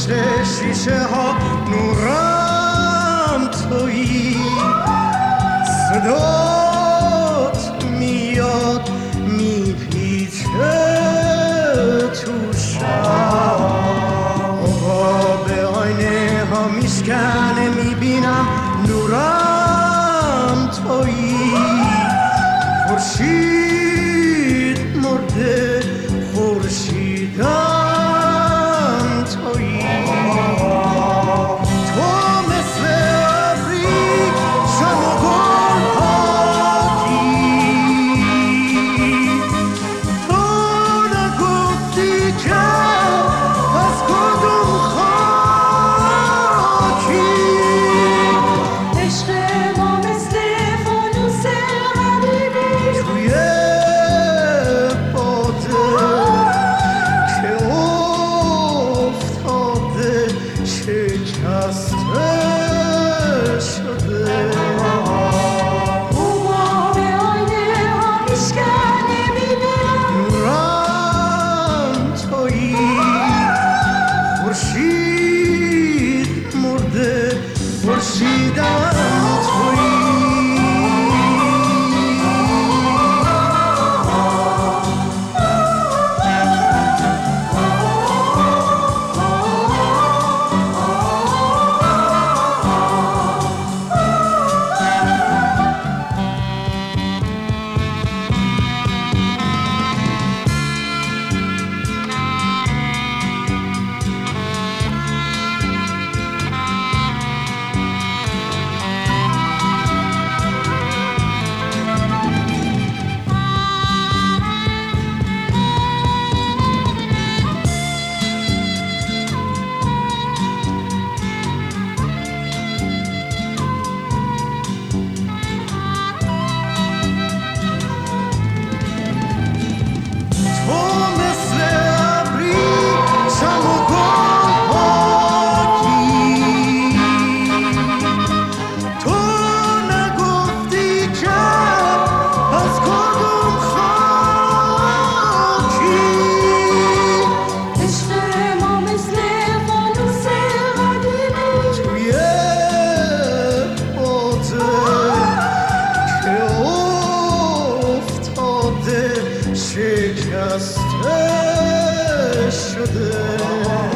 پشت شیشه ها نورم تویی، صدات میاد میپیچه تو شب، آقا به آینه ها میشکنه میبینم نورم تویی، خورشید مرده خورشیدم تویی، تو مثل ابری شم و گل پاکی، تو نگفتی که از کدوم خاکی، عشق ما مثل فانوس قدیمی توی باده که افتاده شکسته شده، اوما به آینه ها میشکنه میبینم نورم تویی، خورشید مرده خورشیدم تویی. تو مثل ابری شم و گل پاکی، تو نگفتی که از کدوم خاکی، عشق ما مثل فانوس قدیمی توی باده که افتاده شکسته شده.